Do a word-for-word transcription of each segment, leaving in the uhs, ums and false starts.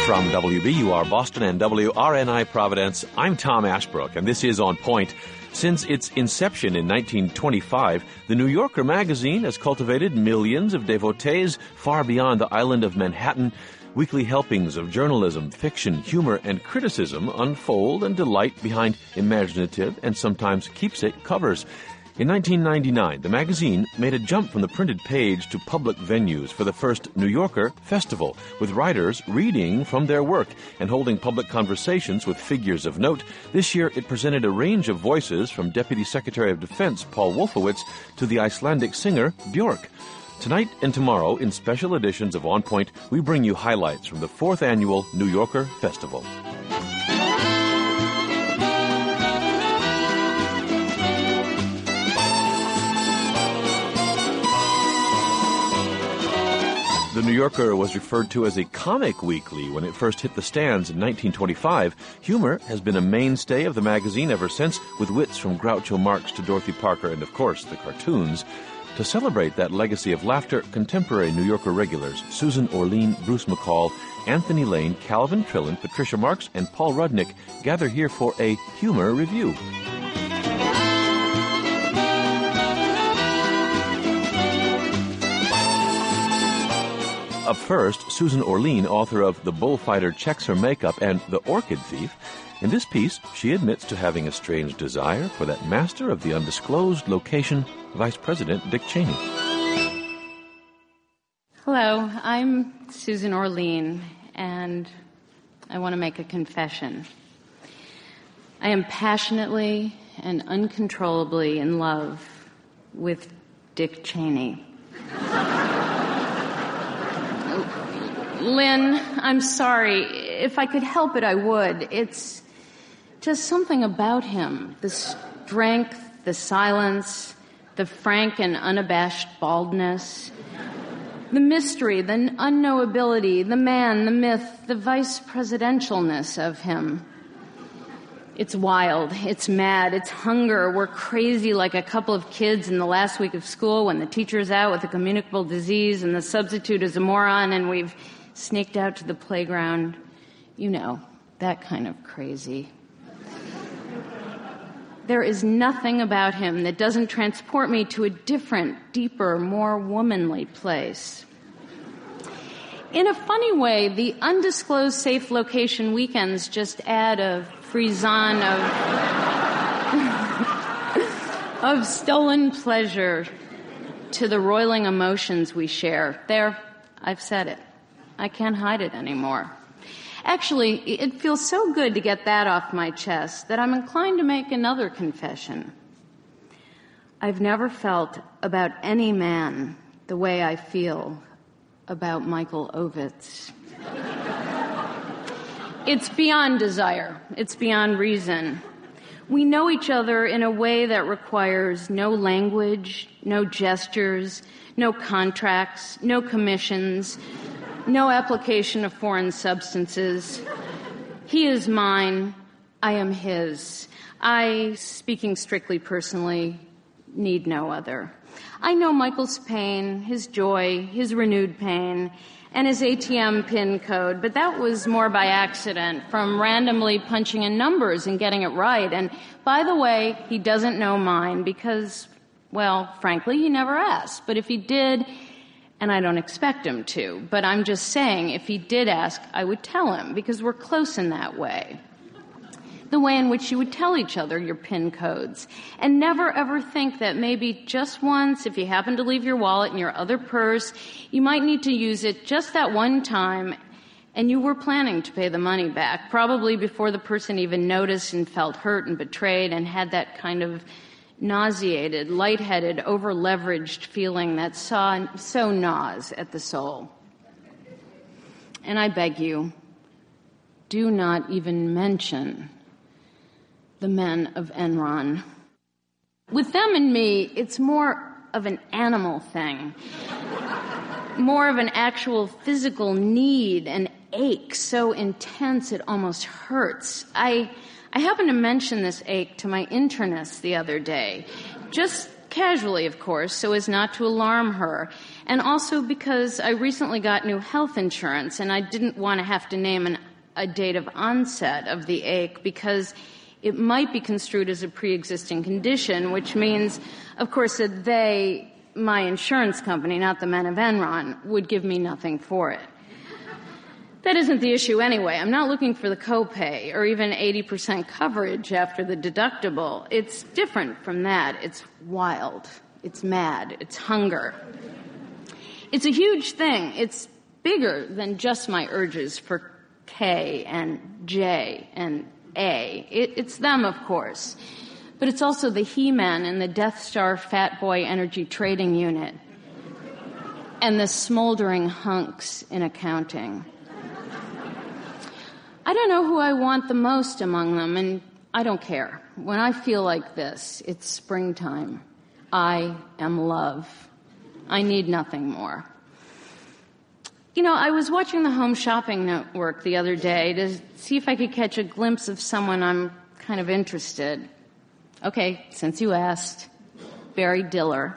From W B U R Boston and W R N I Providence, I'm Tom Ashbrook, and this is On Point. Since its inception in nineteen twenty-five, the New Yorker magazine has cultivated millions of devotees far beyond the island of Manhattan. Weekly helpings of journalism, fiction, humor, and criticism unfold and delight behind imaginative and sometimes keepsake covers. In nineteen ninety-nine, the magazine made a jump from the printed page to public venues for the first New Yorker Festival, with writers reading from their work and holding public conversations with figures of note. This year, it presented a range of voices from Deputy Secretary of Defense Paul Wolfowitz to the Icelandic singer Björk. Tonight and tomorrow, in special editions of On Point, we bring you highlights from the fourth annual New Yorker Festival. The New Yorker was referred to as a comic weekly when it first hit the stands in nineteen twenty-five. Humor has been a mainstay of the magazine ever since, with wits from Groucho Marx to Dorothy Parker and, of course, the cartoons. To celebrate that legacy of laughter, contemporary New Yorker regulars Susan Orlean, Bruce McCall, Anthony Lane, Calvin Trillin, Patricia Marx, and Paul Rudnick gather here for a humor review. Up first, Susan Orlean, author of The Bullfighter Checks Her Makeup and The Orchid Thief. In this piece, she admits to having a strange desire for that master of the undisclosed location, Vice President Dick Cheney. Hello, I'm Susan Orlean, and I want to make a confession. I am passionately and uncontrollably in love with Dick Cheney. Lynn, I'm sorry. If I could help it, I would. It's just something about him. The strength, the silence, the frank and unabashed baldness, the mystery, the unknowability, the man, the myth, the vice presidentialness of him. It's wild. It's mad. It's hunger. We're crazy like a couple of kids in the last week of school when the teacher's out with a communicable disease and the substitute is a moron and we've sneaked out to the playground. You know, that kind of crazy. There is nothing about him that doesn't transport me to a different, deeper, more womanly place. In a funny way, the undisclosed safe location weekends just add a frisson of, of stolen pleasure to the roiling emotions we share. There, I've said it. I can't hide it anymore. Actually, it feels so good to get that off my chest that I'm inclined to make another confession. I've never felt about any man the way I feel about Michael Ovitz. It's beyond desire. It's beyond reason. We know each other in a way that requires no language, no gestures, no contracts, no commissions, no application of foreign substances. He is mine. I am his. I, speaking strictly personally, need no other. I know Michael's pain, his joy, his renewed pain, and his A T M PIN code, but that was more by accident, from randomly punching in numbers and getting it right. And by the way, he doesn't know mine because, well, frankly, he never asked. But if he did, and I don't expect him to, but I'm just saying, if he did ask, I would tell him, because we're close in that way. The way in which you would tell each other your PIN codes. And never ever think that maybe just once, if you happen to leave your wallet in your other purse, you might need to use it just that one time, and you were planning to pay the money back, probably before the person even noticed and felt hurt and betrayed and had that kind of nauseated, lightheaded, over-leveraged feeling that saw, so gnaws at the soul. And I beg you, do not even mention the men of Enron. With them and me, it's more of an animal thing, more of an actual physical need, an ache so intense it almost hurts. I I happened to mention this ache to my internist the other day, just casually, of course, so as not to alarm her, and also because I recently got new health insurance and I didn't want to have to name an, a date of onset of the ache because it might be construed as a pre-existing condition, which means, of course, that they, my insurance company, not the men of Enron, would give me nothing for it. That isn't the issue anyway. I'm not looking for the copay or even eighty percent coverage after the deductible. It's different from that. It's wild. It's mad. It's hunger. It's a huge thing. It's bigger than just my urges for K and J and A. It, it's them, of course. But it's also the He-Man and the Death Star Fat Boy Energy Trading Unit and the smoldering hunks in accounting. I don't know who I want the most among them, and I don't care. When I feel like this, it's springtime. I am love. I need nothing more. You know, I was watching the Home Shopping Network the other day to see if I could catch a glimpse of someone I'm kind of interested. Okay, since you asked, Barry Diller.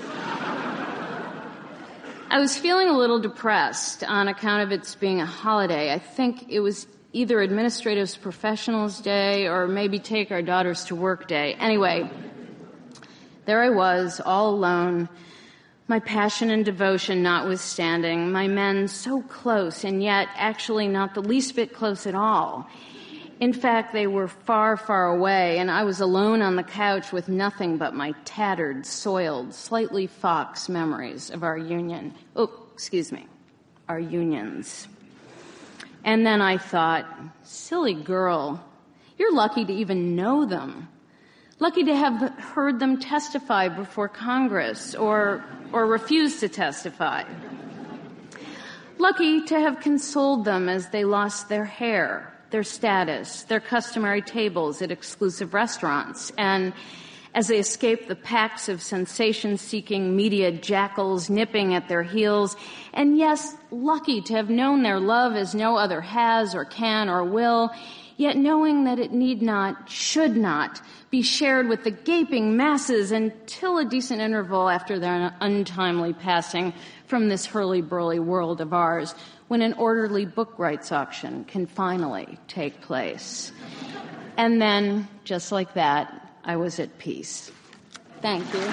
I was feeling a little depressed on account of its being a holiday. I think it was either Administrative Professionals Day or maybe Take Our Daughters to Work Day. Anyway, there I was, all alone, my passion and devotion notwithstanding, my men so close and yet actually not the least bit close at all. In fact, they were far, far away, and I was alone on the couch with nothing but my tattered, soiled, slightly fox memories of our union. Oh, excuse me, our unions. And then I thought, silly girl, you're lucky to even know them. Lucky to have heard them testify before Congress or, or refuse to testify. Lucky to have consoled them as they lost their hair, their status, their customary tables at exclusive restaurants, and as they escaped the packs of sensation-seeking media jackals nipping at their heels, and yes, lucky to have known their love as no other has or can or will, yet knowing that it need not, should not, be shared with the gaping masses until a decent interval after their untimely passing from this hurly-burly world of ours, when an orderly book rights auction can finally take place. And then, just like that, I was at peace. Thank you.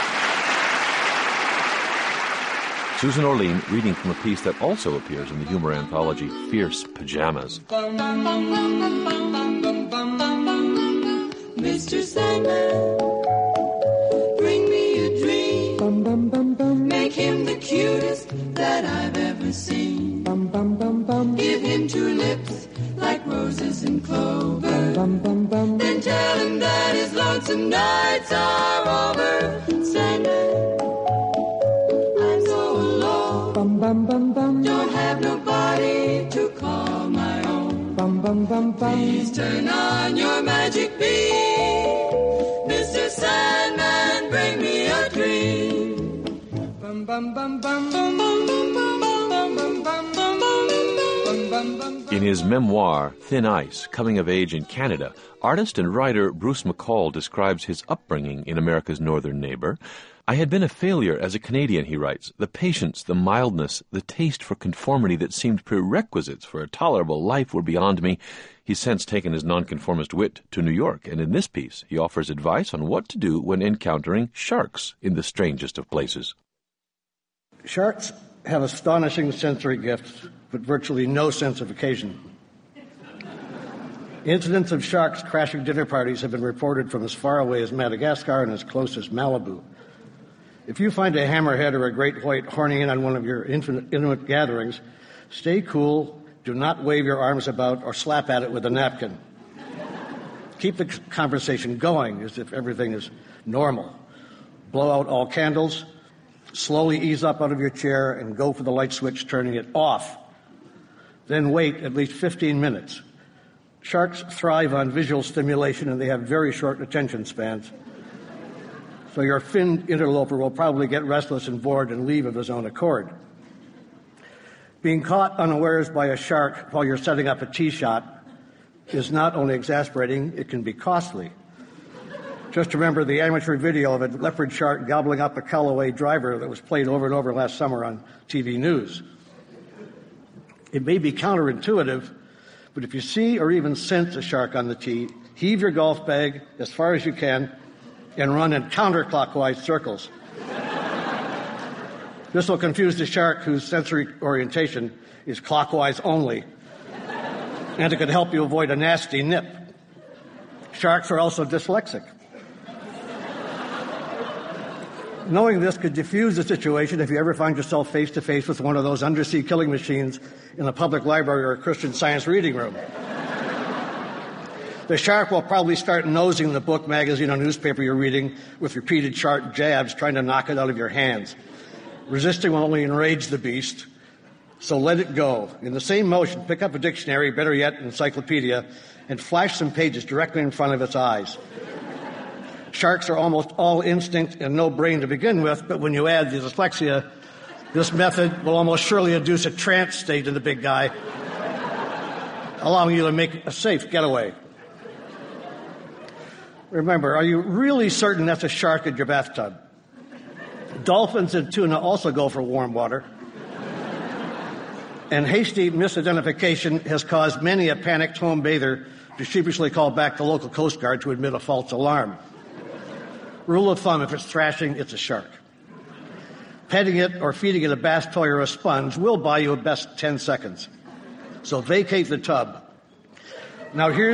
Susan Orlean reading from a piece that also appears in the humor anthology Fierce Pajamas. Mister Sandman, bring me a dream. Bum, bum, bum, bum. Make him the cutest that I've ever seen. Bum, bum, bum, bum. Give him two lips like roses and clover. Bum, bum, bum. Then tell him that his lonesome nights are over. Sandman, I'm so alone. Bum, bum, bum, bum. Don't have nobody to call my own. Bum, bum, bum, bum. Please turn on your magic beam. Mister Sandman, bring me a dream. Bum, bum, bum, bum, bum, bum, bum, bum, bum, bum, bum, bum. In his memoir, Thin Ice, Coming of Age in Canada, artist and writer Bruce McCall describes his upbringing in America's northern neighbor. I had been a failure as a Canadian, he writes. The patience, the mildness, the taste for conformity that seemed prerequisites for a tolerable life were beyond me. He's since taken his nonconformist wit to New York, and in this piece he offers advice on what to do when encountering sharks in the strangest of places. Sharks have astonishing sensory gifts, but virtually no sense of occasion. Incidents of sharks crashing dinner parties have been reported from as far away as Madagascar and as close as Malibu. If you find a hammerhead or a great white horning in on one of your intimate gatherings, stay cool, do not wave your arms about or slap at it with a napkin. Keep the conversation going as if everything is normal. Blow out all candles, slowly ease up out of your chair and go for the light switch, turning it off. Then wait at least fifteen minutes. Sharks thrive on visual stimulation and they have very short attention spans. So your finned interloper will probably get restless and bored and leave of his own accord. Being caught unawares by a shark while you're setting up a tee shot is not only exasperating, it can be costly. Just remember the amateur video of a leopard shark gobbling up a Callaway driver that was played over and over last summer on T V news. It may be counterintuitive, but if you see or even sense a shark on the tee, heave your golf bag as far as you can and run in counterclockwise circles. This will confuse the shark whose sensory orientation is clockwise only, and it could help you avoid a nasty nip. Sharks are also dyslexic. Knowing this could diffuse the situation if you ever find yourself face-to-face with one of those undersea killing machines in a public library or a Christian Science reading room. The shark will probably start nosing the book, magazine, or newspaper you're reading with repeated sharp jabs, trying to knock it out of your hands. Resisting will only enrage the beast, so let it go. In the same motion, pick up a dictionary, better yet, an encyclopedia, and flash some pages directly in front of its eyes. Sharks are almost all instinct and no brain to begin with, but when you add the dyslexia, this method will almost surely induce a trance state in the big guy, allowing you to make a safe getaway. Remember, are you really certain that's a shark in your bathtub? Dolphins and tuna also go for warm water. And hasty misidentification has caused many a panicked home bather to sheepishly call back the local Coast Guard to admit a false alarm. Rule of thumb, if it's thrashing, it's a shark. Petting it or feeding it a bass toy or a sponge will buy you a best ten seconds. So vacate the tub. Now here's,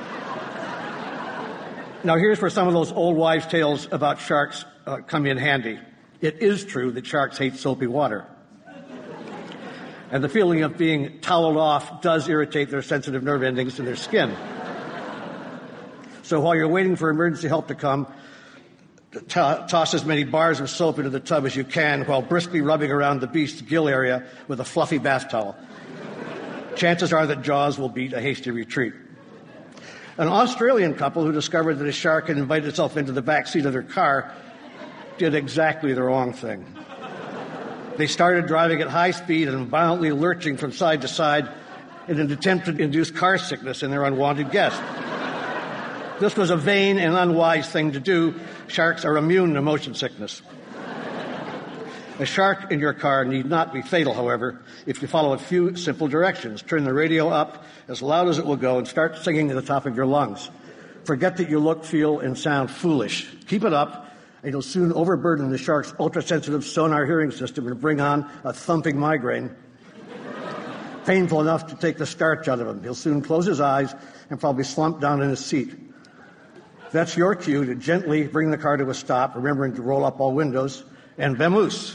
now here's where some of those old wives' tales about sharks uh, come in handy. It is true that sharks hate soapy water. And the feeling of being toweled off does irritate their sensitive nerve endings to their skin. So while you're waiting for emergency help to come, t- toss as many bars of soap into the tub as you can while briskly rubbing around the beast's gill area with a fluffy bath towel. Chances are that Jaws will beat a hasty retreat. An Australian couple who discovered that a shark had invited itself into the back seat of their car did exactly the wrong thing. They started driving at high speed and violently lurching from side to side in an attempt to induce car sickness in their unwanted guest. This was a vain and unwise thing to do. Sharks are immune to motion sickness. A shark in your car need not be fatal, however, if you follow a few simple directions. Turn the radio up as loud as it will go and start singing at the top of your lungs. Forget that you look, feel, and sound foolish. Keep it up, and you'll soon overburden the shark's ultra-sensitive sonar hearing system and bring on a thumping migraine. Painful enough to take the starch out of him. He'll soon close his eyes and probably slump down in his seat. That's your cue to gently bring the car to a stop, remembering to roll up all windows, and vamoose.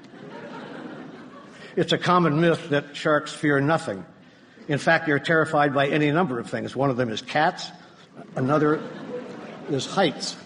It's a common myth that sharks fear nothing. In fact, they're terrified by any number of things. One of them is cats. Another is heights.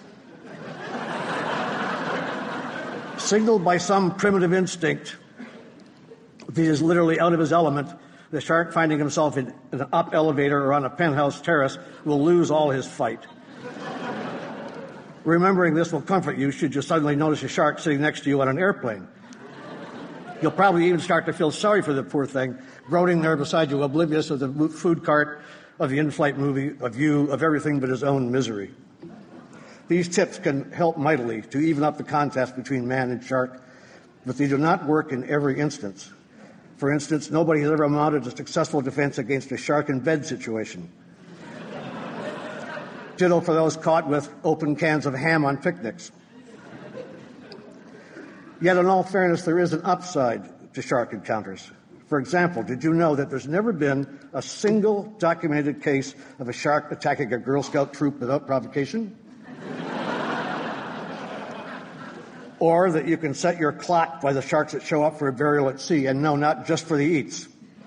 Signaled by some primitive instinct that he is literally out of his element, the shark, finding himself in an up elevator or on a penthouse terrace, will lose all his fight. Remembering this will comfort you should you suddenly notice a shark sitting next to you on an airplane. You'll probably even start to feel sorry for the poor thing, groaning there beside you, oblivious of the food cart of the in-flight movie, a view of everything but his own misery. These tips can help mightily to even up the contest between man and shark, but they do not work in every instance. For instance, nobody has ever mounted a successful defense against a shark in bed situation. Ditto for those caught with open cans of ham on picnics. Yet, in all fairness, there is an upside to shark encounters. For example, did you know that there's never been a single documented case of a shark attacking a Girl Scout troop without provocation? Or that you can set your clock by the sharks that show up for a burial at sea, and no, not just for the eats.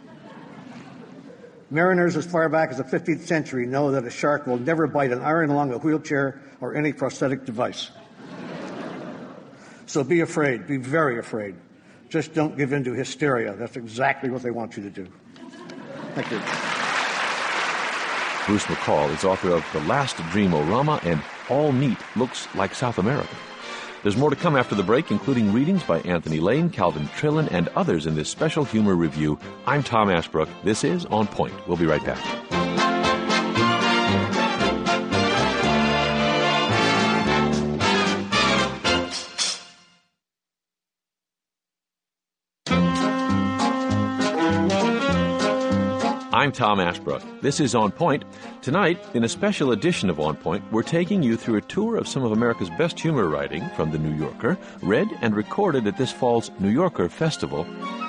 Mariners as far back as the fifteenth century know that a shark will never bite an iron lung, a wheelchair, or any prosthetic device. So be afraid, be very afraid. Just don't give in to hysteria. That's exactly what they want you to do. Thank you. Bruce McCall is author of The Last Dream-O-Rama and All Meat Looks Like South America. There's more to come after the break, including readings by Anthony Lane, Calvin Trillin, and others in this special humor review. I'm Tom Ashbrook. This is On Point. We'll be right back. I'm Tom Ashbrook. This is On Point. Tonight, in a special edition of On Point, we're taking you through a tour of some of America's best humor writing from The New Yorker, read and recorded at this fall's New Yorker Festival.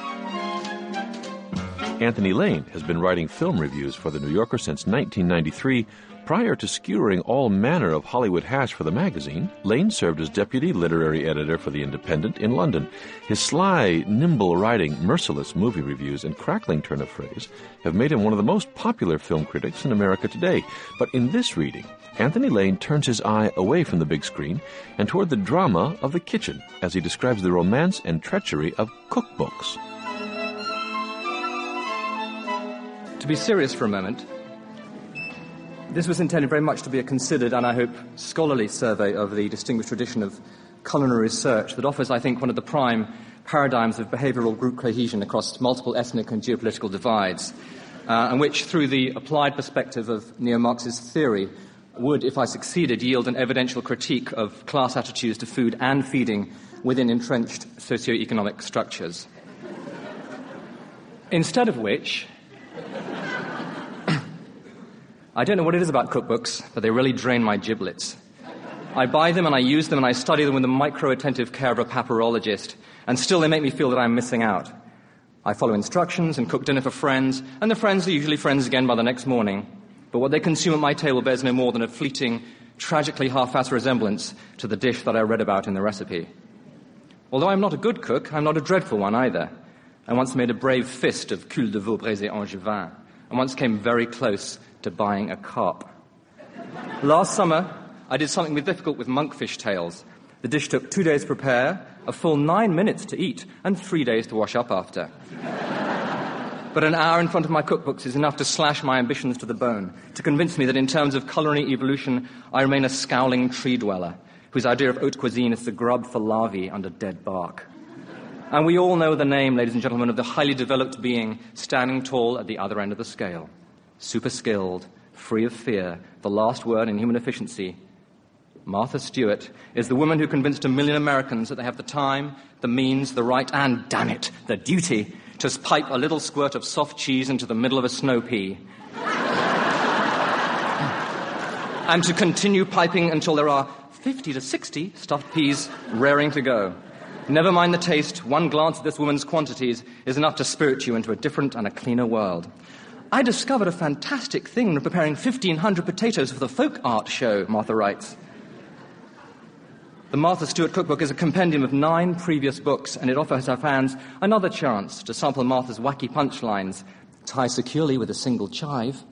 Anthony Lane has been writing film reviews for The New Yorker since nineteen ninety-three. Prior to skewering all manner of Hollywood hash for the magazine, Lane served as deputy literary editor for The Independent in London. His sly, nimble writing, merciless movie reviews, and crackling turn of phrase have made him one of the most popular film critics in America today. But in this reading, Anthony Lane turns his eye away from the big screen and toward the drama of the kitchen as he describes the romance and treachery of cookbooks. To be serious for a moment, this was intended very much to be a considered and, I hope, scholarly survey of the distinguished tradition of culinary research that offers, I think, one of the prime paradigms of behavioral group cohesion across multiple ethnic and geopolitical divides, uh, and which, through the applied perspective of neo-Marxist theory, would, if I succeeded, yield an evidential critique of class attitudes to food and feeding within entrenched socio-economic structures. Instead of which, I don't know what it is about cookbooks, but they really drain my giblets. I buy them and I use them and I study them with the micro-attentive care of a papyrologist, and still they make me feel that I'm missing out. I follow instructions and cook dinner for friends, and the friends are usually friends again by the next morning. But what they consume at my table bears no more than a fleeting, tragically half-assed resemblance to the dish that I read about in the recipe. Although I'm not a good cook, I'm not a dreadful one either. I once made a brave fist of cul de veau braisé angevin, and once came very close to buying a carp. Last summer, I did something difficult with monkfish tails. The dish took two days to prepare, a full nine minutes to eat, and three days to wash up after. But an hour in front of my cookbooks is enough to slash my ambitions to the bone, to convince me that in terms of culinary evolution, I remain a scowling tree dweller, whose idea of haute cuisine is the grub for larvae under dead bark. And we all know the name, ladies and gentlemen, of the highly developed being standing tall at the other end of the scale. Super skilled, free of fear, the last word in human efficiency. Martha Stewart is the woman who convinced a million Americans that they have the time, the means, the right, and, damn it, the duty to pipe a little squirt of soft cheese into the middle of a snow pea. And to continue piping until there are fifty to sixty stuffed peas raring to go. Never mind the taste, one glance at this woman's quantities is enough to spirit you into a different and a cleaner world. I discovered a fantastic thing in preparing fifteen hundred potatoes for the folk art show, Martha writes. The Martha Stewart cookbook is a compendium of nine previous books, and it offers our fans another chance to sample Martha's wacky punchlines, tie securely with a single chive,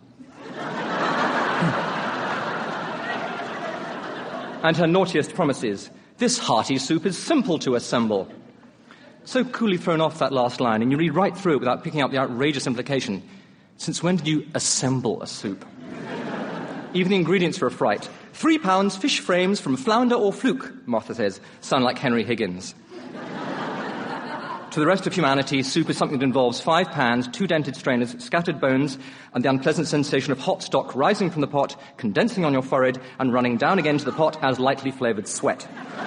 and her naughtiest promises. This hearty soup is simple to assemble. So coolly thrown off that last line, and you read right through it without picking up the outrageous implication. Since when did you assemble a soup? Even the ingredients are a fright. Three pounds fish frames from flounder or fluke, Martha says, sound like Henry Higgins. To the rest of humanity, soup is something that involves five pans, two dented strainers, scattered bones, and the unpleasant sensation of hot stock rising from the pot, condensing on your forehead, and running down again to the pot as lightly flavoured sweat.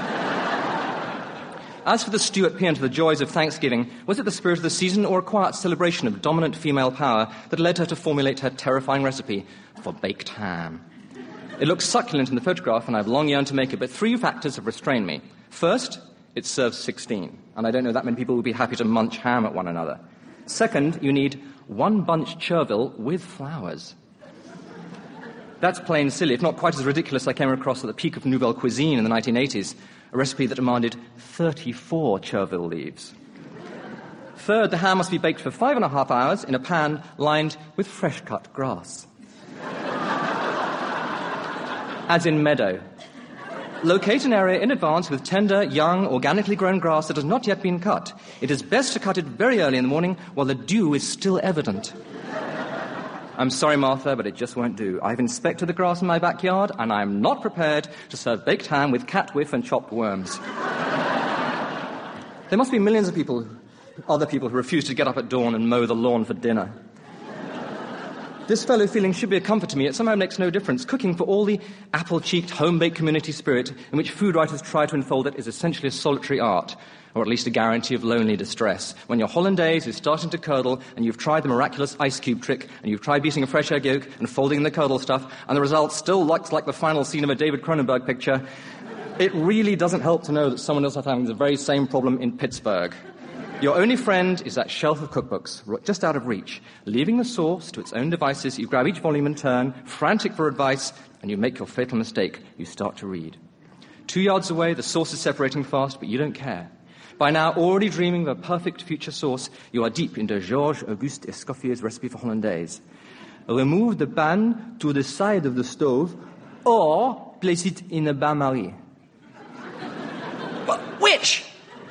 As for the Stewart paean to the joys of Thanksgiving, was it the spirit of the season or a quiet celebration of dominant female power that led her to formulate her terrifying recipe for baked ham? It looks succulent in the photograph, and I've long yearned to make it, but three factors have restrained me. First, it serves sixteen, and I don't know that many people would be happy to munch ham at one another. Second, you need one bunch chervil with flowers. That's plain silly, if not quite as ridiculous I came across at the peak of Nouvelle Cuisine in the nineteen eighties, a recipe that demanded thirty-four chervil leaves. Third, the ham must be baked for five and a half hours in a pan lined with fresh-cut grass. As in meadow. Locate an area in advance with tender, young, organically grown grass that has not yet been cut. It is best to cut it very early in the morning while the dew is still evident. I'm sorry, Martha, but it just won't do. I've inspected the grass in my backyard, and I'm not prepared to serve baked ham with cat whiff and chopped worms. There must be millions of people, other people who refuse to get up at dawn and mow the lawn for dinner. This fellow feeling should be a comfort to me. It somehow makes no difference. Cooking, for all the apple-cheeked, home-baked community spirit in which food writers try to enfold it, is essentially a solitary art, or at least a guarantee of lonely distress. When your hollandaise is starting to curdle, and you've tried the miraculous ice cube trick, and you've tried beating a fresh egg yolk and folding in the curdle stuff, and the result still looks like the final scene of a David Cronenberg picture, it really doesn't help to know that someone else is having the very same problem in Pittsburgh. Your only friend is that shelf of cookbooks, just out of reach. Leaving the source to its own devices, you grab each volume in turn, frantic for advice, and you make your fatal mistake. You start to read. Two yards away, the source is separating fast, but you don't care. By now, already dreaming of a perfect future sauce, you are deep into Georges Auguste Escoffier's recipe for hollandaise. Remove the pan to the side of the stove, or place it in a bain-marie. But which?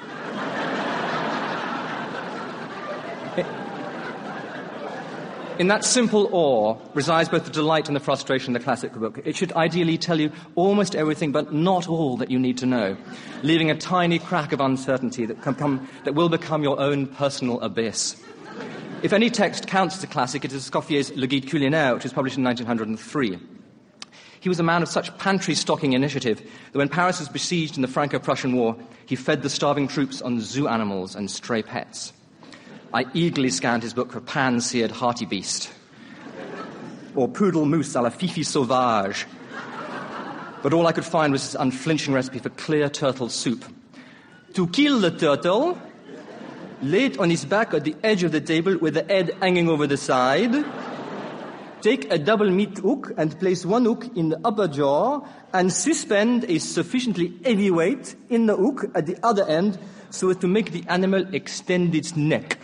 In that simple or resides both the delight and the frustration of the classic book. It should ideally tell you almost everything, but not all that you need to know, leaving a tiny crack of uncertainty that, can come, that will become your own personal abyss. If any text counts as a classic, it is Escoffier's Le Guide Culinaire, which was published in nineteen oh three. He was a man of such pantry-stocking initiative that when Paris was besieged in the Franco-Prussian War, he fed the starving troops on zoo animals and stray pets. I eagerly scanned his book for pan-seared hearty beast, or poodle mousse à la Fifi sauvage. But all I could find was his unflinching recipe for clear turtle soup. To kill the turtle, lay it on his back at the edge of the table with the head hanging over the side. Take a double meat hook and place one hook in the upper jaw and suspend a sufficiently heavy weight in the hook at the other end so as to make the animal extend its neck.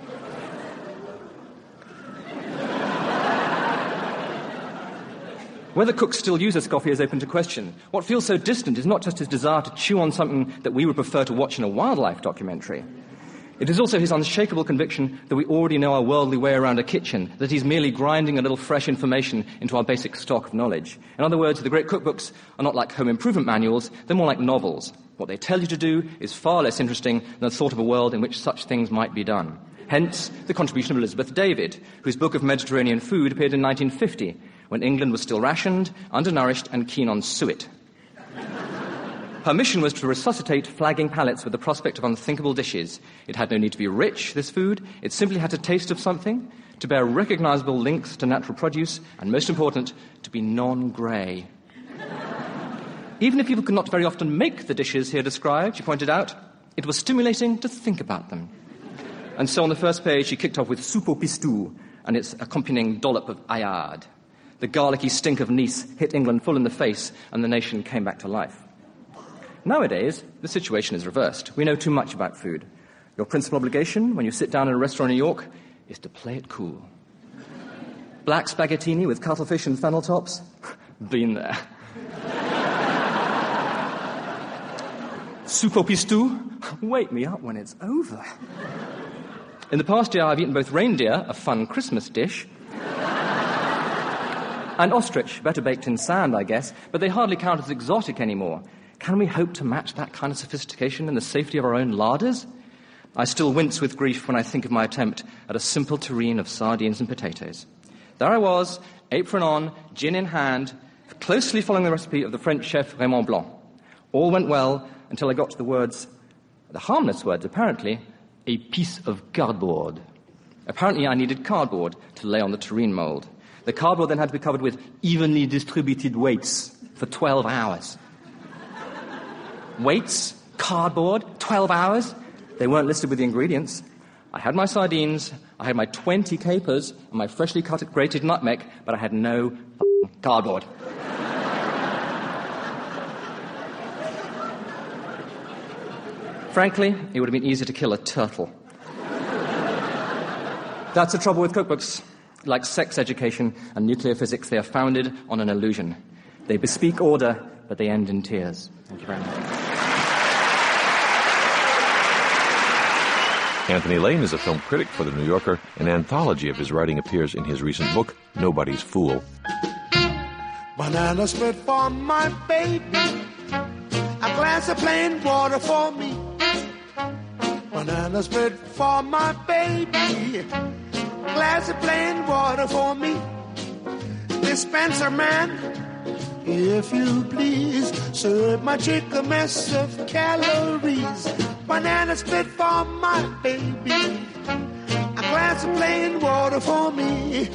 Whether cooks still use Escoffier is open to question. What feels so distant is not just his desire to chew on something that we would prefer to watch in a wildlife documentary. It is also his unshakable conviction that we already know our worldly way around a kitchen, that he's merely grinding a little fresh information into our basic stock of knowledge. In other words, the great cookbooks are not like home improvement manuals, they're more like novels. What they tell you to do is far less interesting than the thought of a world in which such things might be done. Hence, the contribution of Elizabeth David, whose book of Mediterranean food appeared in nineteen fifty, when England was still rationed, undernourished, and keen on suet. Her mission was to resuscitate flagging palates with the prospect of unthinkable dishes. It had no need to be rich, this food. It simply had to taste of something, to bear recognizable links to natural produce, and most important, to be non-grey. Even if people could not very often make the dishes here described, she pointed out, it was stimulating to think about them. And so on the first page, she kicked off with soupe au pistou and its accompanying dollop of ayade. The garlicky stink of Nice hit England full in the face, and the nation came back to life. Nowadays, the situation is reversed. We know too much about food. Your principal obligation when you sit down in a restaurant in New York is to play it cool. Black spaghettini with cuttlefish and fennel tops? Been there. Soupe au pistou? Wake me up when it's over. In the past year, I've eaten both reindeer, a fun Christmas dish, and ostrich, better baked in sand, I guess, but they hardly count as exotic anymore. Can we hope to match that kind of sophistication in the safety of our own larders? I still wince with grief when I think of my attempt at a simple terrine of sardines and potatoes. There I was, apron on, gin in hand, closely following the recipe of the French chef Raymond Blanc. All went well until I got to the words, the harmless words apparently, a piece of cardboard. Apparently I needed cardboard to lay on the terrine mold. The cardboard then had to be covered with evenly distributed weights for twelve hours. Weights, cardboard, twelve hours? They weren't listed with the ingredients. I had my sardines, I had my twenty capers, and my freshly cut grated nutmeg, but I had no cardboard. Frankly, it would have been easier to kill a turtle. That's the trouble with cookbooks. Like sex education and nuclear physics, they are founded on an illusion. They bespeak order, but they end in tears. Thank you very much. Anthony Lane is a film critic for The New Yorker. An anthology of his writing appears in his recent book, Nobody's Fool. Banana split for my baby, a glass of plain water for me. Banana split for my baby, a glass of plain water for me. Dispenser man, if you please, serve my chick a mess of calories. Banana split for my baby, a glass of plain water for me.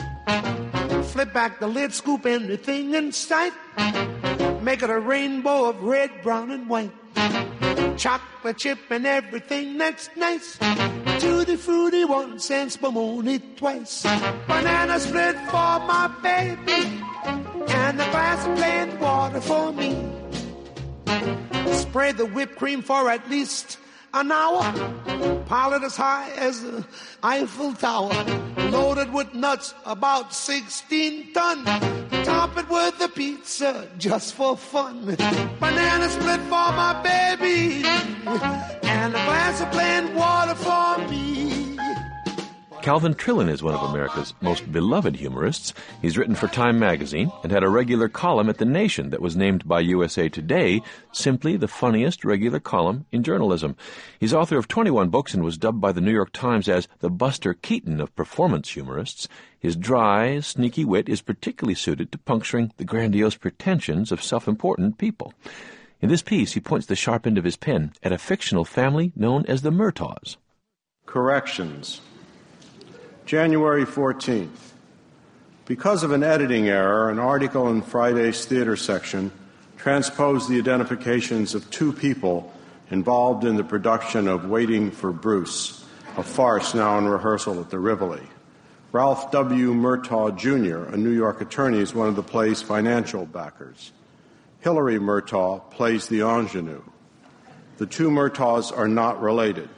Flip back the lid, scoop anything in sight. Make it a rainbow of red, brown, and white. Chocolate chip and everything that's nice. Tutti frutti once and spumoni twice. Banana split for my baby, and a glass of plain water for me. Spread the whipped cream for at least an hour. Pile it as high as the Eiffel Tower. Loaded with nuts, about sixteen ton. Top it with a pizza just for fun. Banana split for my baby, and a glass of plain water for me. Calvin Trillin is one of America's most beloved humorists. He's written for Time magazine and had a regular column at The Nation that was named by U S A Today simply the funniest regular column in journalism. He's author of twenty-one books and was dubbed by the New York Times as the Buster Keaton of performance humorists. His dry, sneaky wit is particularly suited to puncturing the grandiose pretensions of self-important people. In this piece, he points the sharp end of his pen at a fictional family known as the Murtaughs. Corrections. January fourteenth. Because of an editing error, an article in Friday's theater section transposed the identifications of two people involved in the production of Waiting for Bruce, a farce now in rehearsal at the Rivoli. Ralph W. Murtaugh, Junior, a New York attorney, is one of the play's financial backers. Hilary Murtaugh plays the ingenue. The two Murtaughs are not related.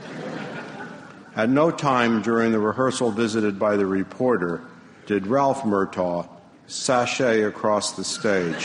At no time during the rehearsal visited by the reporter did Ralph Murtaugh sashay across the stage.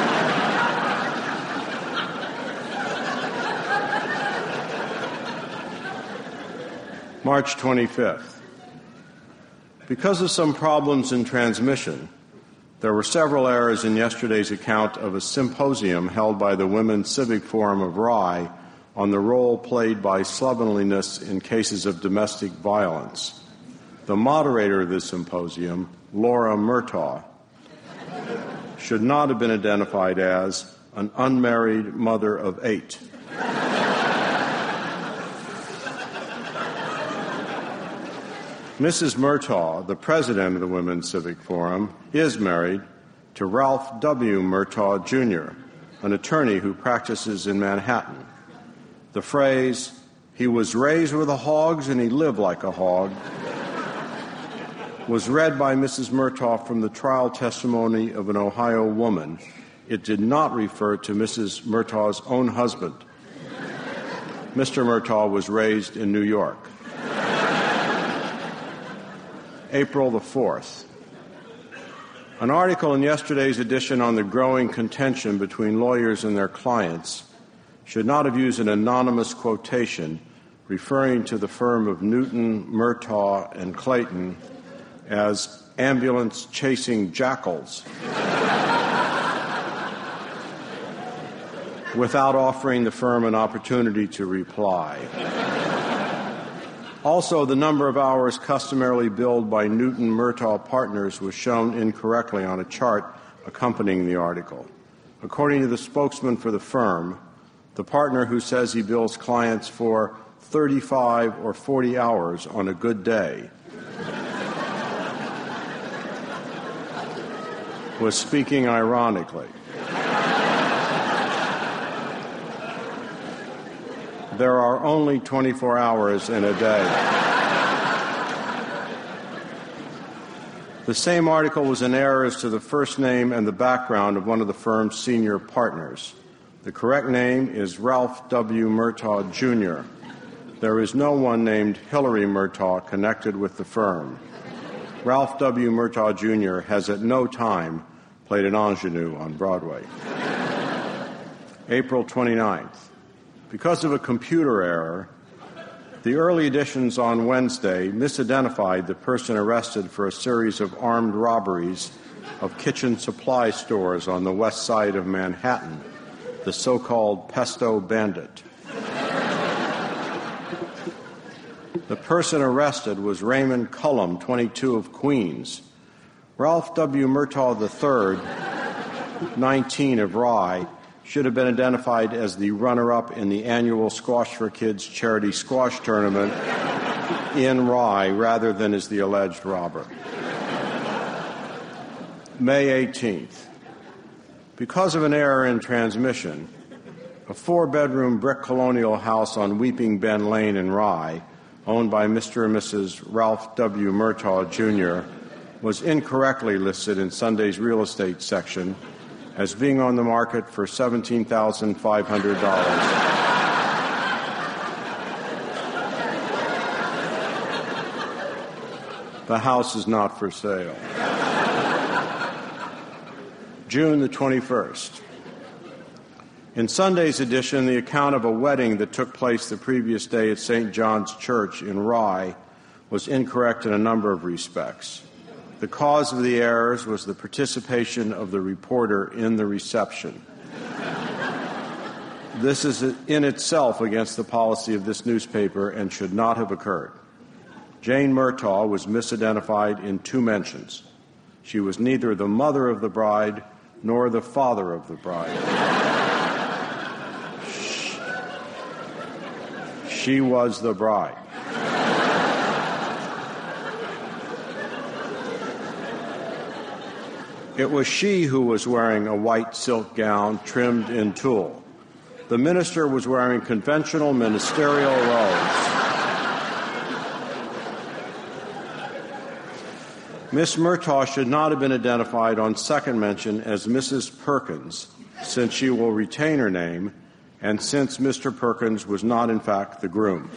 March twenty-fifth. Because of some problems in transmission, there were several errors in yesterday's account of a symposium held by the Women's Civic Forum of Rye on the role played by slovenliness in cases of domestic violence. The moderator of this symposium, Laura Murtaugh, should not have been identified as an unmarried mother of eight. Missus Murtaugh, the president of the Women's Civic Forum, is married to Ralph W. Murtaugh, Junior, an attorney who practices in Manhattan. The phrase, "he was raised with the hogs and he lived like a hog," was read by Missus Murtaugh from the trial testimony of an Ohio woman. It did not refer to Missus Murtaugh's own husband. Mister Murtaugh was raised in New York. April the fourth. An article in yesterday's edition on the growing contention between lawyers and their clients should not have used an anonymous quotation referring to the firm of Newton, Murtaugh, and Clayton as ambulance-chasing jackals without offering the firm an opportunity to reply. Also, the number of hours customarily billed by Newton Murtaugh Partners was shown incorrectly on a chart accompanying the article. According to the spokesman for the firm, the partner who says he bills clients for thirty-five or forty hours on a good day was speaking ironically. There are only twenty-four hours in a day. The same article was in error as to the first name and the background of one of the firm's senior partners. The correct name is Ralph W. Murtaugh, Junior There is no one named Hilary Murtaugh connected with the firm. Ralph W. Murtaugh, Junior has at no time played an ingenue on Broadway. April twenty-ninth. Because of a computer error, the early editions on Wednesday misidentified the person arrested for a series of armed robberies of kitchen supply stores on the west side of Manhattan, the so-called Pesto Bandit. The person arrested was Raymond Cullum, twenty-two, of Queens. Ralph W. Murtaugh the third, nineteen, of Rye, should have been identified as the runner-up in the annual Squash for Kids charity squash tournament in Rye rather than as the alleged robber. May eighteenth. Because of an error in transmission, a four-bedroom brick colonial house on Weeping Ben Lane in Rye, owned by Mister and Missus Ralph W. Murtaugh, Junior, was incorrectly listed in Sunday's real estate section as being on the market for seventeen thousand five hundred dollars. The house is not for sale. June the twenty-first. In Sunday's edition, the account of a wedding that took place the previous day at Saint John's Church in Rye was incorrect in a number of respects. The cause of the errors was the participation of the reporter in the reception. This is in itself against the policy of this newspaper and should not have occurred. Jane Murtaugh was misidentified in two mentions. She was neither the mother of the bride nor the father of the bride. She was the bride. It was she who was wearing a white silk gown trimmed in tulle. The minister was wearing conventional ministerial robes. Miss Murtaugh should not have been identified on second mention as Missus Perkins, since she will retain her name, and since Mister Perkins was not, in fact, the groom.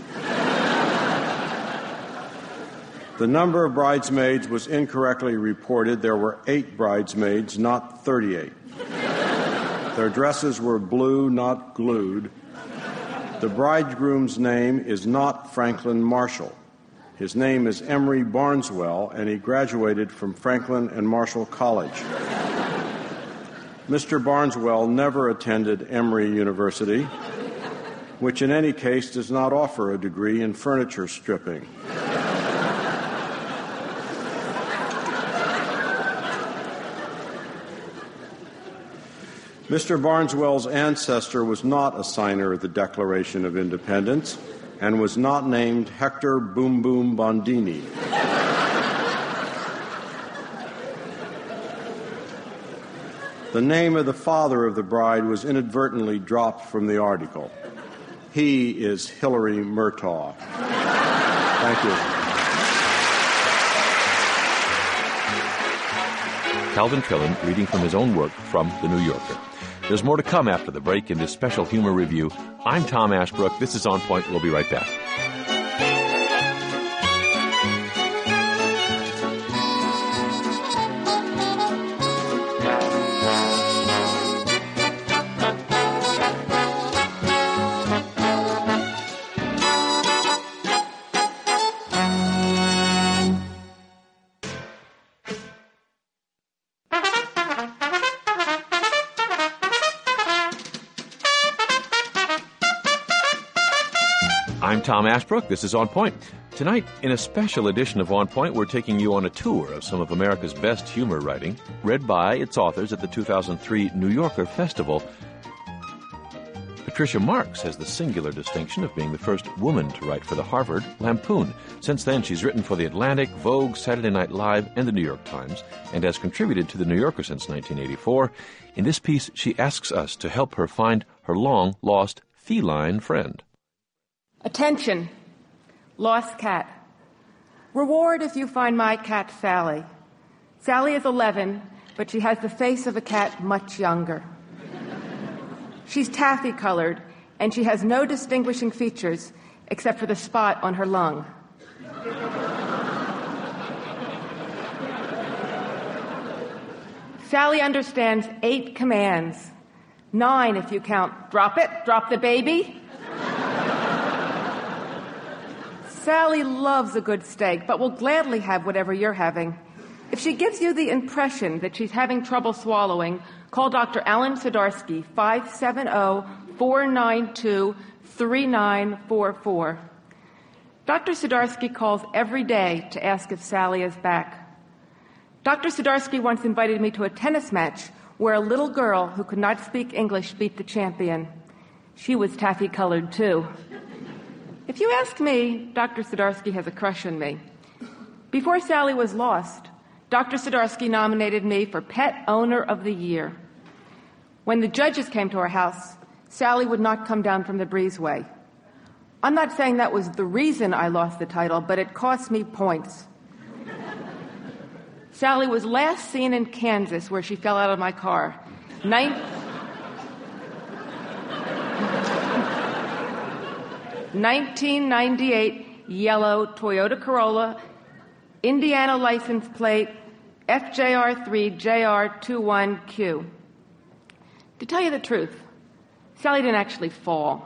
The number of bridesmaids was incorrectly reported. There were eight bridesmaids, not thirty-eight. Their dresses were blue, not glued. The bridegroom's name is not Franklin Marshall. His name is Emery Barneswell, and he graduated from Franklin and Marshall College. Mister Barneswell never attended Emory University, which in any case does not offer a degree in furniture stripping. Mister Barneswell's ancestor was not a signer of the Declaration of Independence and was not named Hector Boom Boom Bondini. The name of the father of the bride was inadvertently dropped from the article. He is Hillary Murtaugh. Thank you. Calvin Trillin reading from his own work from The New Yorker. There's more to come after the break in this special humor review. I'm Tom Ashbrook. This is On Point. We'll be right back. I'm Tom Ashbrook. This is On Point. Tonight, in a special edition of On Point, we're taking you on a tour of some of America's best humor writing, read by its authors at the two thousand three New Yorker Festival. Patricia Marx has the singular distinction of being the first woman to write for the Harvard Lampoon. Since then, she's written for The Atlantic, Vogue, Saturday Night Live, and The New York Times, and has contributed to The New Yorker since nineteen eighty-four. In this piece, she asks us to help her find her long-lost feline friend. Attention, lost cat. Reward if you find my cat Sally. Sally is eleven, but she has the face of a cat much younger. She's taffy-colored, and she has no distinguishing features except for the spot on her lung. Sally understands eight commands. Nine if you count drop it, drop the baby. Sally loves a good steak, but will gladly have whatever you're having. If she gives you the impression that she's having trouble swallowing, call Doctor Alan Sidarsky, five seven zero, four nine two, three nine four four. Doctor Sidarsky calls every day to ask if Sally is back. Doctor Zdarsky once invited me to a tennis match where a little girl who could not speak English beat the champion. She was taffy-colored, too. If you ask me, Doctor Zdarsky has a crush on me. Before Sally was lost, Doctor Zdarsky nominated me for Pet Owner of the Year. When the judges came to our house, Sally would not come down from the breezeway. I'm not saying that was the reason I lost the title, but it cost me points. Sally was last seen in Kansas, where she fell out of my car. Nin- nineteen ninety-eight yellow Toyota Corolla, Indiana license plate, F J R three J R twenty-one Q. To tell you the truth, Sally didn't actually fall.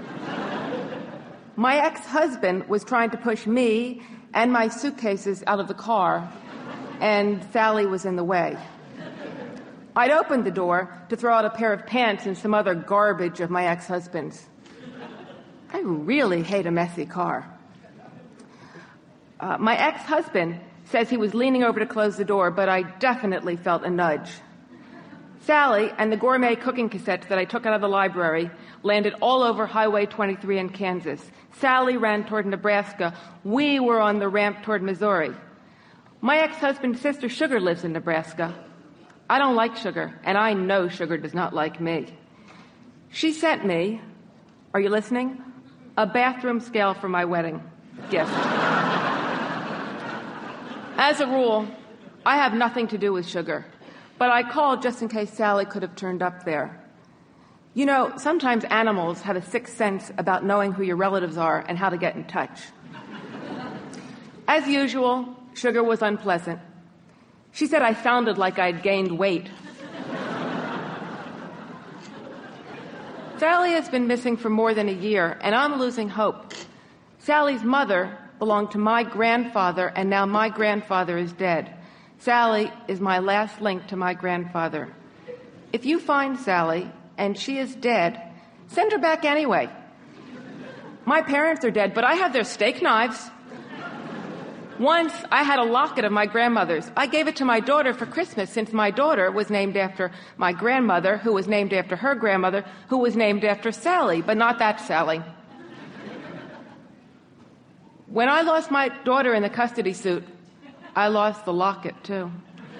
My ex-husband was trying to push me and my suitcases out of the car, and Sally was in the way. I'd opened the door to throw out a pair of pants and some other garbage of my ex-husband's. I really hate a messy car. Uh, my ex-husband says he was leaning over to close the door, but I definitely felt a nudge. Sally and the gourmet cooking cassettes that I took out of the library landed all over Highway twenty-three in Kansas. Sally ran toward Nebraska. We were on the ramp toward Missouri. My ex-husband's sister Sugar lives in Nebraska. I don't like Sugar, and I know Sugar does not like me. She sent me, are you listening? A bathroom scale for my wedding gift. As a rule, I have nothing to do with Sugar, but I called just in case Sally could have turned up there. You know, sometimes animals have a sixth sense about knowing who your relatives are and how to get in touch. As usual, Sugar was unpleasant. She said I sounded like I'd gained weight. Sally has been missing for more than a year, and I'm losing hope. Sally's mother belonged to my grandfather, and now my grandfather is dead. Sally is my last link to my grandfather. If you find Sally, and she is dead, send her back anyway. My parents are dead, but I have their steak knives. Once, I had a locket of my grandmother's. I gave it to my daughter for Christmas, since my daughter was named after my grandmother, who was named after her grandmother, who was named after Sally, but not that Sally. When I lost my daughter in the custody suit, I lost the locket, too.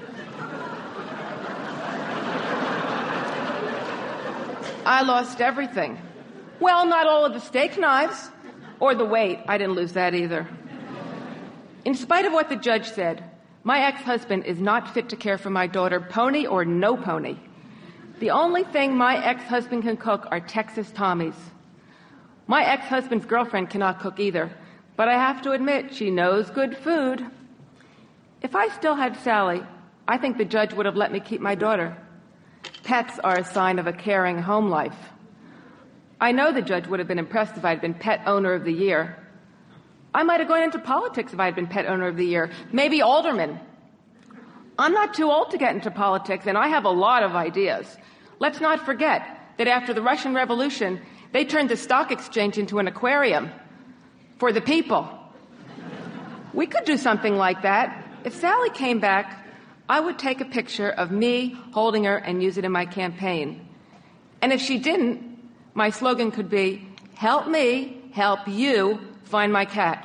I lost everything. Well, not all of the steak knives, or the weight. I didn't lose that either. In spite of what the judge said, my ex-husband is not fit to care for my daughter, pony or no pony. The only thing my ex-husband can cook are Texas Tommies. My ex-husband's girlfriend cannot cook either, but I have to admit she knows good food. If I still had Sally, I think the judge would have let me keep my daughter. Pets are a sign of a caring home life. I know the judge would have been impressed if I had been Pet Owner of the Year. I might have gone into politics if I had been Pet Owner of the Year, maybe alderman. I'm not too old to get into politics, and I have a lot of ideas. Let's not forget that after the Russian Revolution, they turned the stock exchange into an aquarium for the people. We could do something like that. If Sally came back, I would take a picture of me holding her and use it in my campaign. And if she didn't, my slogan could be, help me, help you, find my cat.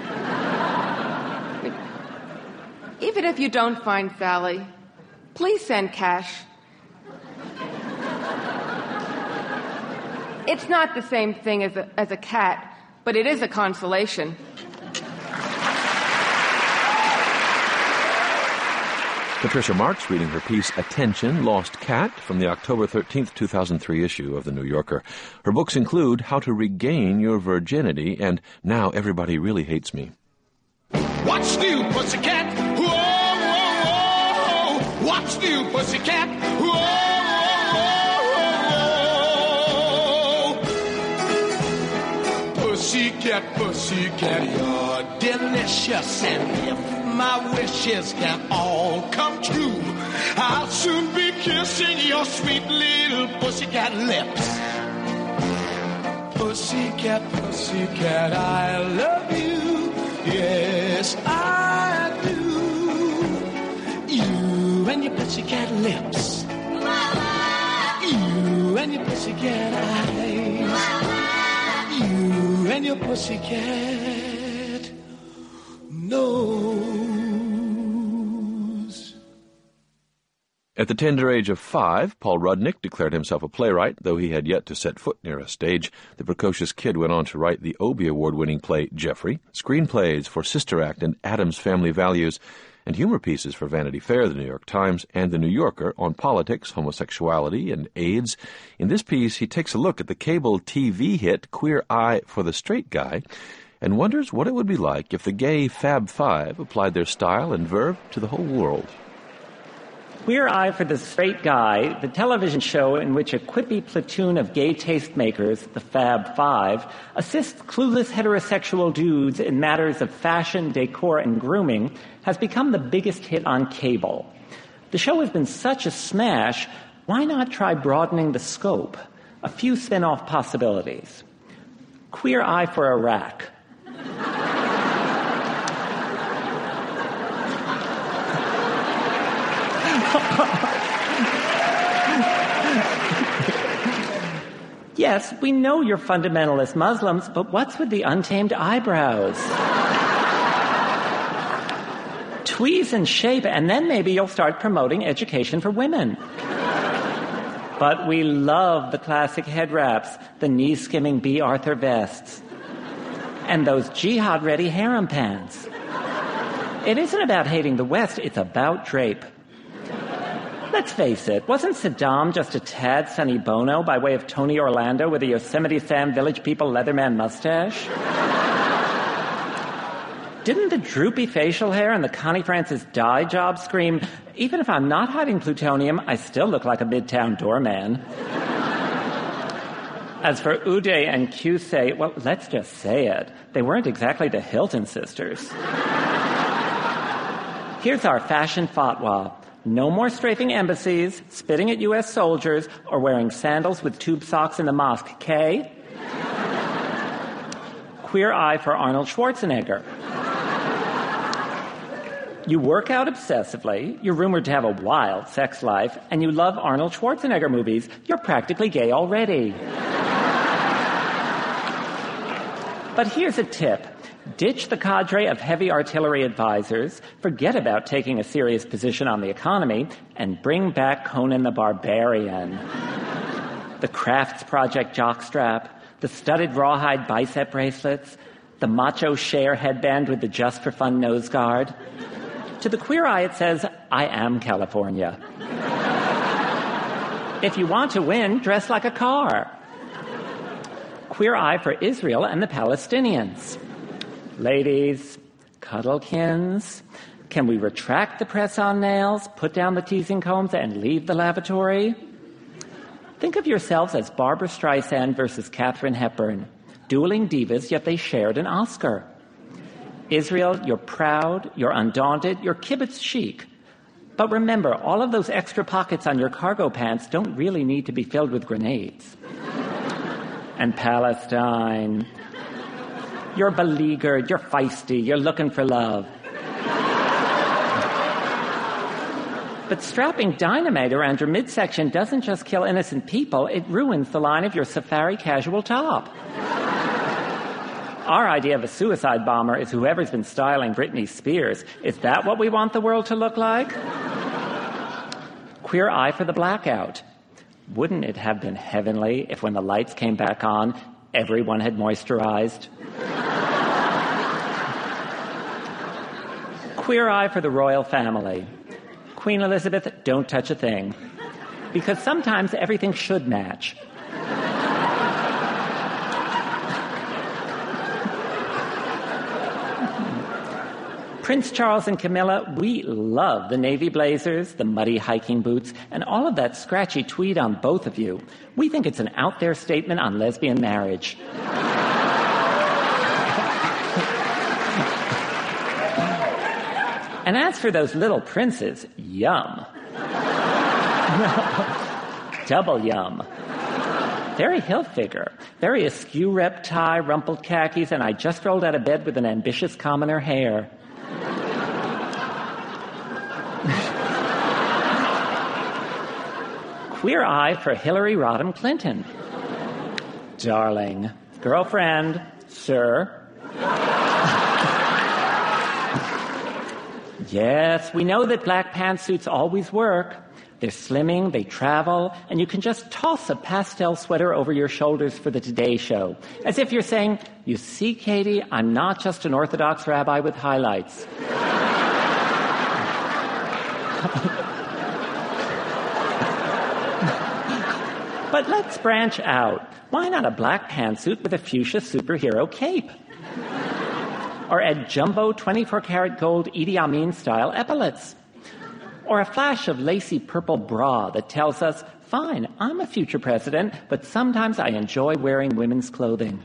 Even if you don't find Sally, please send cash. It's not the same thing as a, as a cat, but it is a consolation. Patricia Marx reading her piece, Attention, Lost Cat, from the October thirteenth, two thousand three issue of The New Yorker. Her books include How to Regain Your Virginity and Now Everybody Really Hates Me. What's new, pussycat? Whoa, whoa, whoa. What's new, pussycat? Whoa, whoa, whoa. Pussycat, pussycat, you're delicious, and if my wishes can all come true, I'll soon be kissing your sweet little pussycat lips. Pussycat, pussycat, I love you. Yes, I do. pussycat lips. You and your pussycat eyes. You and your pussycat nose. At the tender age of five, Paul Rudnick declared himself a playwright, though he had yet to set foot near a stage. The precocious kid went on to write the Obie Award-winning play Jeffrey, screenplays for Sister Act and Addams Family Values, and humor pieces for Vanity Fair, the New York Times, and the New Yorker on politics, homosexuality, and AIDS. In this piece, he takes a look at the cable T V hit Queer Eye for the Straight Guy and wonders what it would be like if the gay Fab Five applied their style and verve to the whole world. Queer Eye for the Straight Guy, the television show in which a quippy platoon of gay tastemakers, the Fab Five, assists clueless heterosexual dudes in matters of fashion, decor, and grooming, has become the biggest hit on cable. The show has been such a smash, why not try broadening the scope? A few spin-off possibilities. Queer Eye for Iraq. Yes, we know you're fundamentalist Muslims, but what's with the untamed eyebrows? Tweeze and shape, and then maybe you'll start promoting education for women. But we love the classic head wraps, the knee-skimming B. Arthur vests, and those jihad-ready harem pants. It isn't about hating the West, it's about drape. Let's face it, wasn't Saddam just a tad Sonny Bono by way of Tony Orlando with a Yosemite Sam Village People Leatherman mustache? Didn't the droopy facial hair and the Connie Francis dye job scream, even if I'm not hiding plutonium, I still look like a Midtown doorman? As for Uday and Qusay, well, let's just say it. They weren't exactly the Hilton sisters. Here's our fashion fatwa. No more strafing embassies, spitting at U S soldiers, or wearing sandals with tube socks in the mosque. K? Queer Eye for Arnold Schwarzenegger. You work out obsessively, you're rumored to have a wild sex life, and you love Arnold Schwarzenegger movies. You're practically gay already. But here's a tip. Ditch the cadre of heavy artillery advisors, forget about taking a serious position on the economy, and bring back Conan the Barbarian. The Crafts Project jockstrap, the studded rawhide bicep bracelets, the macho Cher headband with the Just for Fun nose guard. To the Queer Eye, it says, I am California. If you want to win, dress like a car. Queer Eye for Israel and the Palestinians. Ladies, cuddlekins, can we retract the press-on nails, put down the teasing combs, and leave the lavatory? Think of yourselves as Barbra Streisand versus Katharine Hepburn, dueling divas, yet they shared an Oscar. Israel, you're proud, you're undaunted, you're kibbutz chic. But remember, all of those extra pockets on your cargo pants don't really need to be filled with grenades. And Palestine, you're beleaguered, you're feisty, you're looking for love. But strapping dynamite around your midsection doesn't just kill innocent people, it ruins the line of your safari casual top. Our idea of a suicide bomber is whoever's been styling Britney Spears. Is that what we want the world to look like? Queer Eye for the blackout. Wouldn't it have been heavenly if when the lights came back on, everyone had moisturized? Queer Eye for the royal family. Queen Elizabeth, don't touch a thing. Because sometimes everything should match. Prince Charles and Camilla, we love the navy blazers, the muddy hiking boots, and all of that scratchy tweed on both of you. We think it's an out-there statement on lesbian marriage. And as for those little princes, yum. Double yum. Very Hilfiger, very askew rep tie, rumpled khakis, and I just rolled out of bed with an ambitious commoner hair. Queer eye for Hillary Rodham Clinton. Darling, girlfriend, sir. Yes, we know that black pantsuits always work. They're slimming, they travel, and you can just toss a pastel sweater over your shoulders for the Today Show. As if you're saying, you see, Katie, I'm not just an Orthodox rabbi with highlights. But let's branch out. Why not a black pantsuit with a fuchsia superhero cape? Or add jumbo twenty-four karat gold Idi Amin style epaulets. Or a flash of lacy purple bra that tells us, fine, I'm a future president, but sometimes I enjoy wearing women's clothing.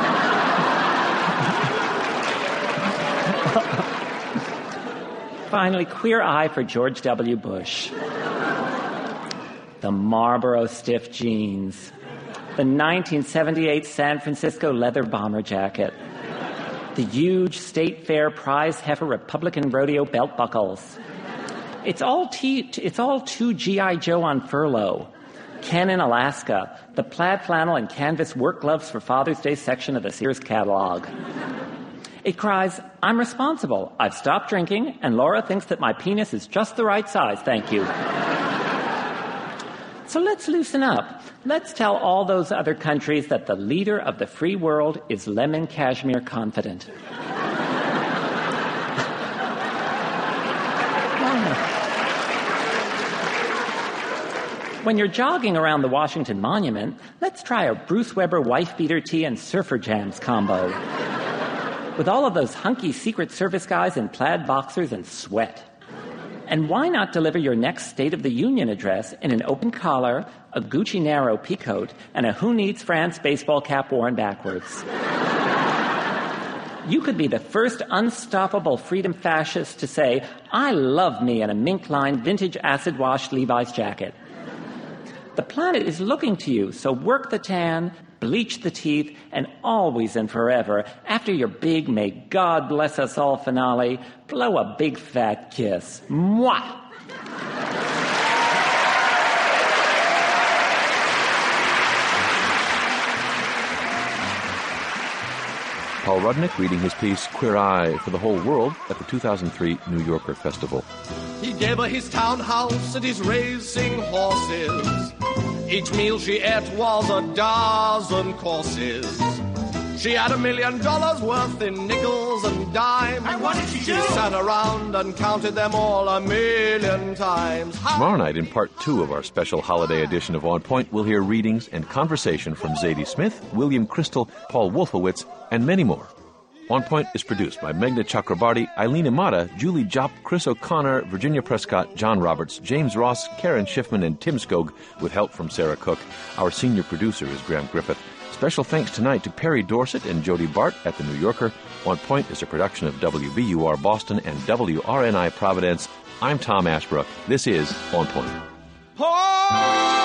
Finally, queer eye for George W. Bush. The Marlboro stiff jeans. The nineteen seventy-eight San Francisco leather bomber jacket. The huge State Fair prize heifer Republican rodeo belt buckles. It's all, t- it's all too G I. Joe on furlough. Ken in Alaska. The plaid flannel and canvas work gloves for Father's Day section of the Sears catalog. It cries, I'm responsible. I've stopped drinking, and Laura thinks that my penis is just the right size, thank you. So let's loosen up. Let's tell all those other countries that the leader of the free world is lemon cashmere confident. When you're jogging around the Washington Monument, let's try a Bruce Weber wife-beater tee and surfer jams combo. With all of those hunky Secret Service guys in plaid boxers and sweat. And why not deliver your next State of the Union address in an open collar, a Gucci Narrow peacoat, and a Who Needs France baseball cap worn backwards? You could be the first unstoppable freedom fascist to say, I love me in a mink-lined, vintage acid-washed Levi's jacket. The planet is looking to you, so work the tan, bleach the teeth, and always and forever, after your big May God Bless Us All finale, blow a big fat kiss. Mwah! Paul Rudnick reading his piece Queer Eye for the Whole World at the two thousand three New Yorker Festival. He gave her his townhouse and his racing horses. Each meal she ate was a dozen courses. She had a million dollars worth in nickels and dimes. And what did she do? She sat around and counted them all a million times. Tomorrow night, in part two of our special holiday edition of On Point, we'll hear readings and conversation from Zadie Smith, William Crystal, Paul Wolfowitz, and many more. On Point is produced by Meghna Chakrabarti, Eileen Imada, Julie Jopp, Chris O'Connor, Virginia Prescott, John Roberts, James Ross, Karen Schiffman, and Tim Skog, with help from Sarah Cook. Our senior producer is Graham Griffith. Special thanks tonight to Perry Dorset and Jody Bart at The New Yorker. On Point is a production of W B U R Boston and W R N I Providence. I'm Tom Ashbrook. This is On Point. Oh!